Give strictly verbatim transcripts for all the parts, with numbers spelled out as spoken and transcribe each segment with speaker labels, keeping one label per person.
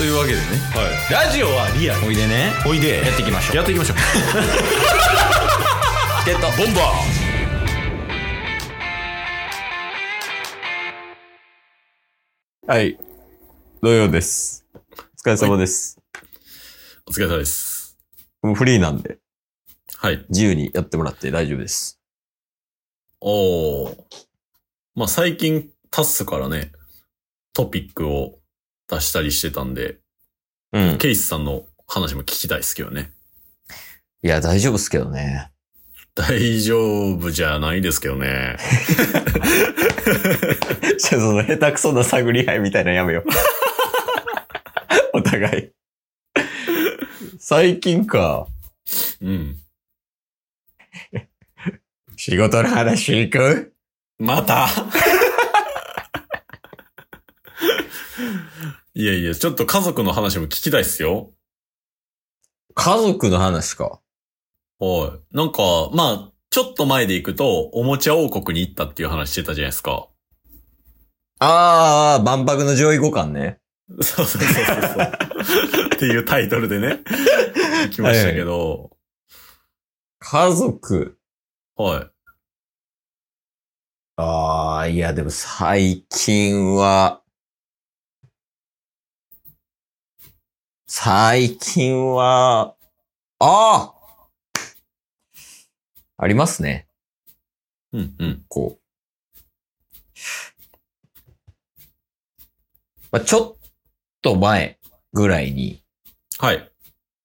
Speaker 1: というわけでね、
Speaker 2: はい、ラジオはリアル。
Speaker 1: おいでね、
Speaker 2: おいで
Speaker 1: やっていきましょう。
Speaker 2: やっていきましょう。
Speaker 1: チケットボンバー。はい、土曜です。お疲れ様です。
Speaker 2: お疲れ様です。
Speaker 1: もうフリーなんで、
Speaker 2: はい、
Speaker 1: 自由にやってもらって大丈夫です。
Speaker 2: おー、まあ最近タスからねトピックを出したりしてたんで、うん、ケイスさんの話も聞きたいですけどね。
Speaker 1: いや大丈夫っすけどね。
Speaker 2: 大丈夫じゃないですけどね。
Speaker 1: ちょっとその下手くそな探り合いみたいなのやめよう。お互い。最近か。
Speaker 2: うん。
Speaker 1: 仕事の話行く？
Speaker 2: またいやいや、ちょっと家族の話も聞きたいっすよ。
Speaker 1: 家族の話か。
Speaker 2: はい。なんか、まあ、ちょっと前で行くと、おもちゃ王国に行ったっていう話してたじゃないですか。
Speaker 1: あー、万博の上位互換ね。
Speaker 2: そうそうそうそうそう。っていうタイトルでね、行きましたけど。
Speaker 1: はい、家族。
Speaker 2: はい。
Speaker 1: あー、いやでも最近は、最近は、ああありますね。
Speaker 2: うんうん。
Speaker 1: こう。まあ、ちょっと前ぐらいに。
Speaker 2: はい。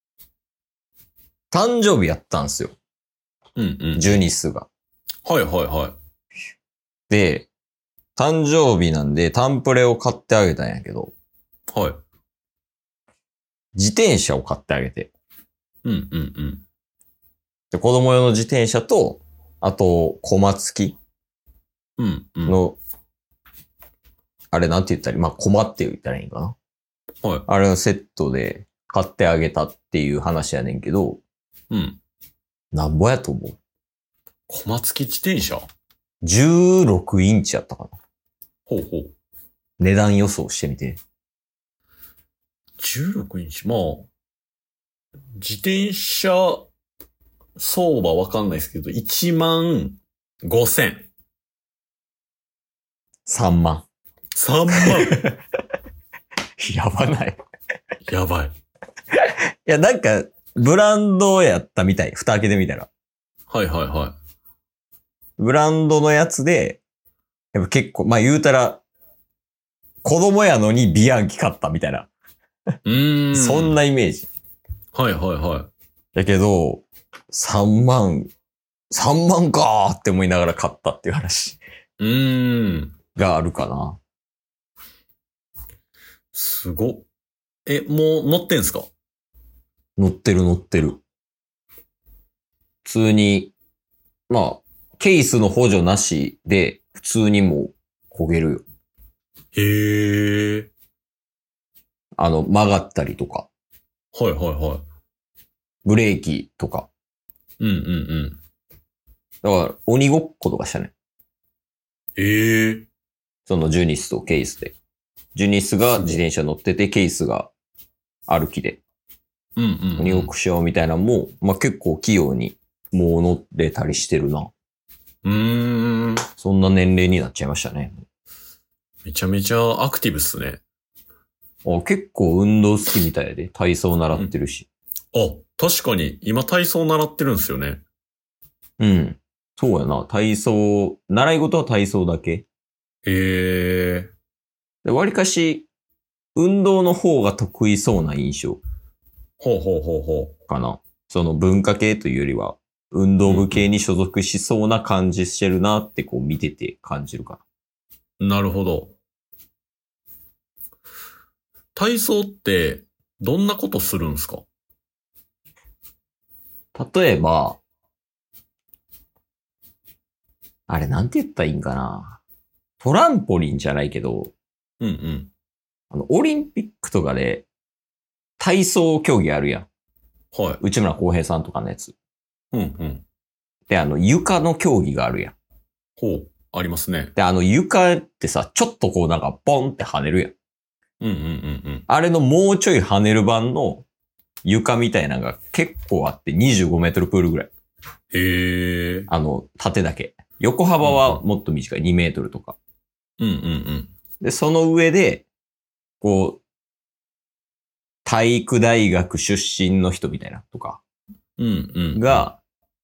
Speaker 1: 誕生日やったんですよ。
Speaker 2: うんうん。
Speaker 1: ジュニスが。
Speaker 2: はいはいはい。
Speaker 1: で、誕生日なんでタンプレを買ってあげたんやけど。
Speaker 2: はい。
Speaker 1: 自転車を買ってあげて。
Speaker 2: うんうんうん。
Speaker 1: で、子供用の自転車と、あと、コマ付き
Speaker 2: うんうん。
Speaker 1: の、あれなんて言ったらいい？まあ、コマって言ったらいいんかな。
Speaker 2: はい。
Speaker 1: あれのセットで買ってあげたっていう話やねんけど。
Speaker 2: うん。
Speaker 1: なんぼやと思う？
Speaker 2: コマ付き自転車 ?
Speaker 1: じゅうろく インチやったかな。
Speaker 2: ほうほう。
Speaker 1: 値段予想してみて。
Speaker 2: じゅうろくインチ、まあ、自転車相場わかんないですけど、いちまんごせん。
Speaker 1: さんまん。
Speaker 2: さんまん
Speaker 1: やばない。
Speaker 2: やばい。い
Speaker 1: や、なんか、ブランドやったみたい。蓋開けてみたら。
Speaker 2: はいはいはい。
Speaker 1: ブランドのやつで、やっぱ結構、まあ言うたら、子供やのにビアンキ買ったみたいな。
Speaker 2: うーん。
Speaker 1: そんなイメージ。
Speaker 2: はいはいはい。
Speaker 1: だけど、さんまん、さんまんかーって思いながら買ったっていう話。
Speaker 2: うーん。
Speaker 1: があるかな。
Speaker 2: すご。え、もう乗ってんすか？
Speaker 1: 乗ってる乗ってる。普通に、まあ、ケースの補助なしで、普通にもう焦げるよ。
Speaker 2: へー。
Speaker 1: あの、曲がったりとか。
Speaker 2: はいはいはい。
Speaker 1: ブレーキとか。
Speaker 2: うんうんうん。
Speaker 1: だから、鬼ごっことかしたね。
Speaker 2: えー。
Speaker 1: そのジュニスとケースで。ジュニスが自転車乗ってて、ケースが歩きで。
Speaker 2: うんうん、うん。
Speaker 1: 鬼ごっこしようみたいなのも、まあ、結構器用にもう乗れたりしてるな。
Speaker 2: うーん。
Speaker 1: そんな年齢になっちゃいましたね。
Speaker 2: めちゃめちゃアクティブっすね。
Speaker 1: あ、結構運動好きみたいで、体操習ってるし。
Speaker 2: うん、あ、確かに、今体操習ってるんですよね。
Speaker 1: うん。そうやな。体操、習い事は体操だけ。
Speaker 2: へえ。
Speaker 1: で、割かし、運動の方が得意そうな印象。
Speaker 2: ほうほうほうほう。
Speaker 1: かな。その文化系というよりは、運動部系に所属しそうな感じしてるなってこう見てて感じるか
Speaker 2: な。なるほど。体操って、どんなことするんすか？
Speaker 1: 例えば、あれなんて言ったらいいんかな。トランポリンじゃないけど、
Speaker 2: うんうん。
Speaker 1: あの、オリンピックとかで、体操競技あるやん。
Speaker 2: はい。
Speaker 1: 内村航平さんとかのやつ。
Speaker 2: うんうん。
Speaker 1: で、あの、床の競技があるやん。
Speaker 2: ほう。ありますね。
Speaker 1: で、あの、床ってさ、ちょっとこうなんか、ポンって跳ねるやん。
Speaker 2: うんうんうんうん。
Speaker 1: あれのもうちょい跳ねる版の床みたいなのが結構あってにじゅうごメートルプールぐらい。
Speaker 2: へえ。
Speaker 1: あの、縦だけ。横幅はもっと短いにメートルとか。
Speaker 2: うんうんうん。
Speaker 1: で、その上で、こう、体育大学出身の人みたいなとか。
Speaker 2: うんうん。
Speaker 1: が、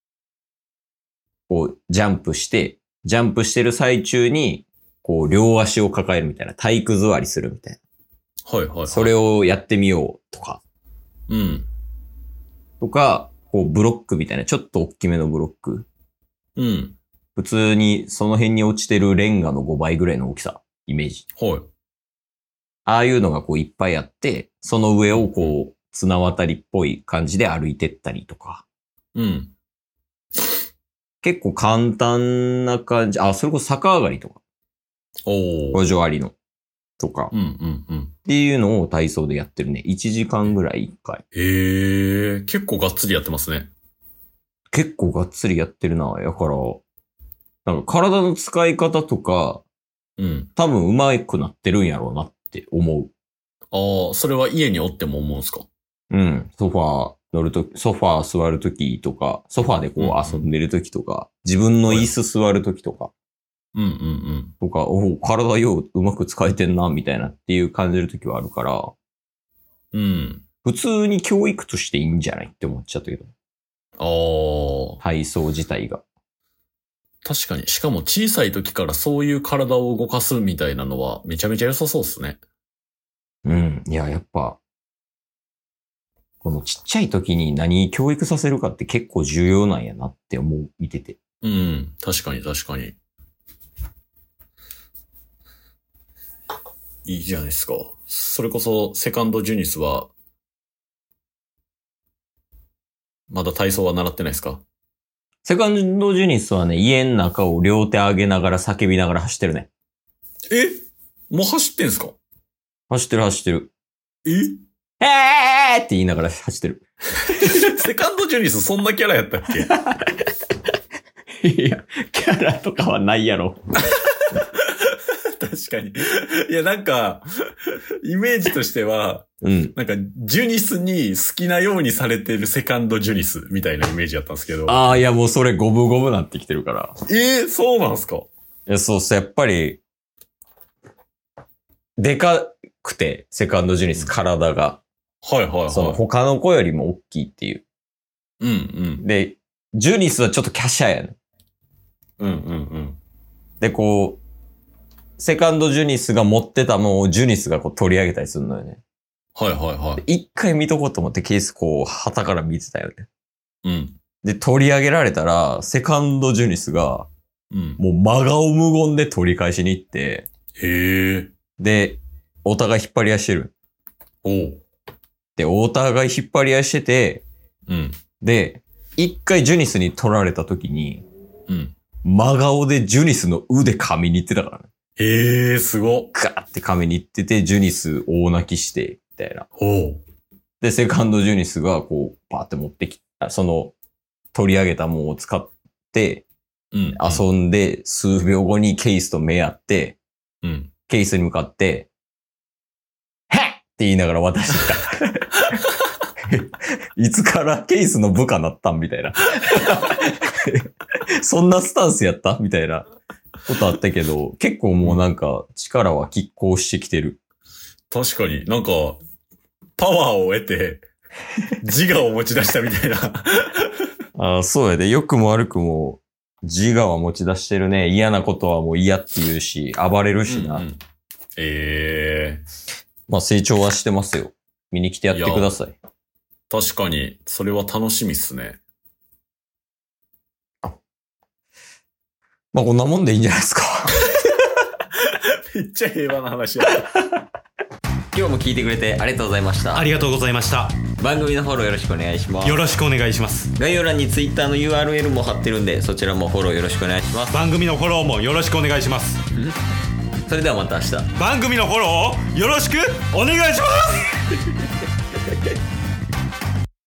Speaker 1: こう、ジャンプして、ジャンプしてる最中に、こう、両足を抱えるみたいな。体育座りするみたい
Speaker 2: な。はいはい、はい。
Speaker 1: それをやってみようとか。
Speaker 2: うん。
Speaker 1: とか、こう、ブロックみたいな、ちょっと大きめのブロック。
Speaker 2: うん。
Speaker 1: 普通に、その辺に落ちてるレンガのごばいぐらいの大きさ、イメージ。
Speaker 2: はい。
Speaker 1: ああいうのがこういっぱいあって、その上をこう、綱渡りっぽい感じで歩いてったりとか。
Speaker 2: うん。
Speaker 1: 結構簡単な感じ。あ、それこそ逆上がりとか。
Speaker 2: おー。
Speaker 1: 補助ありの。とか。
Speaker 2: うんうんうん。
Speaker 1: っていうのを体操でやってるね。いちじかんぐらいいっかい。
Speaker 2: へえ、結構がっつりやってますね。
Speaker 1: 結構がっつりやってるな。やから、なんか体の使い方とか、
Speaker 2: うん。
Speaker 1: 多分上手くなってるんやろうなって思う。
Speaker 2: ああ、それは家におっても思うんすか？
Speaker 1: うん。ソファー乗るとき、ソファー座るときとか、ソファーでこう遊んでるときとか、自分の椅子座るときとか、
Speaker 2: うんうんうん。
Speaker 1: とか、お体よううまく使えてんな、みたいなっていう感じるときはあるから、
Speaker 2: うん。
Speaker 1: 普通に教育としていいんじゃないって思っちゃったけど。
Speaker 2: ああ。
Speaker 1: 体操自体が。
Speaker 2: 確かに。しかも小さい時からそういう体を動かすみたいなのはめちゃめちゃ良さそうっすね。
Speaker 1: うん。いや、やっぱ、このちっちゃい時に何教育させるかって結構重要なんやなって思う、見てて。
Speaker 2: うん。確かに確かに。いいじゃないですか。それこそセカンドジュニスは、まだ体操は習ってないですか？
Speaker 1: セカンドジュニスはね、家の中を両手上げながら叫びながら走ってるね。
Speaker 2: え？もう走ってんすか？
Speaker 1: 走ってる走ってる。
Speaker 2: え？
Speaker 1: えーって言いながら走ってる。
Speaker 2: セカンドジュニスそんなキャラやったっけ？
Speaker 1: いや、キャラとかはないやろ。
Speaker 2: 確かに。いや、なんか、イメージとしては、
Speaker 1: うん。
Speaker 2: なんか、ジュニスに好きなようにされてるセカンドジュニスみたいなイメージだったんですけど。
Speaker 1: ああ、いやもうそれゴブゴブなってきてるから。
Speaker 2: えー、そうなんすか？
Speaker 1: いや、そうそう、やっぱり、でかくて、セカンドジュニス、体が。
Speaker 2: はいはいはい。
Speaker 1: その他の子よりも大きいっていう。
Speaker 2: うんうん。
Speaker 1: で、ジュニスはちょっと華奢やね。
Speaker 2: うんうんうん。
Speaker 1: で、こう、セカンドジュニスが持ってたものをジュニスがこう取り上げたりするのよね。
Speaker 2: はいはいはい。
Speaker 1: 一回見とこうと思ってケースこう、旗から見てたよね。
Speaker 2: うん。
Speaker 1: で、取り上げられたら、セカンドジュニスが、
Speaker 2: うん。
Speaker 1: もう真顔無言で取り返しに行って、
Speaker 2: へえ。
Speaker 1: で、お互い引っ張り合いしてる。
Speaker 2: おう。
Speaker 1: で、お互い引っ張り合いしてて、
Speaker 2: うん。
Speaker 1: で、一回ジュニスに取られた時に、
Speaker 2: うん。
Speaker 1: 真顔でジュニスの腕噛みに行ってたからね。
Speaker 2: へえ、すご。
Speaker 1: ガーって噛みに行ってて、ジュニス大泣きして、みたいな。
Speaker 2: おう。
Speaker 1: で、セカンドジュニスがこう、パーって持ってきた、その、取り上げたものを使って、
Speaker 2: うん。
Speaker 1: 遊んで、数秒後にケイスと目合って、
Speaker 2: うん。
Speaker 1: ケイスに向かって、はっって言いながら渡してた。いつからケイスの部下なったんみたいな。そんなスタンスやったみたいなことあったけど、結構もうなんか力は拮抗してきてる。
Speaker 2: 確かになんか、パワーを得て、自我を持ち出したみたいな。
Speaker 1: ああ、そうやで。良くも悪くも自我は持ち出してるね。嫌なことはもう嫌って言うし、暴れるしな。
Speaker 2: うんうん、ええー。
Speaker 1: まあ成長はしてますよ。見に来てやってください。
Speaker 2: 確かに、それは楽しみっすね。
Speaker 1: まあこんなもんでいいんじゃないですか。
Speaker 2: めっちゃ平和な話や。
Speaker 1: 今日も聞いてくれてありがとうございました。
Speaker 3: ありがとうございました。
Speaker 1: 番組のフォローよろしくお願いします。
Speaker 3: よろしくお願いします。
Speaker 1: 概要欄に Twitter の ユーアールエル も貼ってるんで、そちらもフォローよろしくお願いします。
Speaker 3: 番組のフォローもよろしくお願いします。
Speaker 1: それではまた明日。
Speaker 3: 番組のフォローをよろしくお願いします。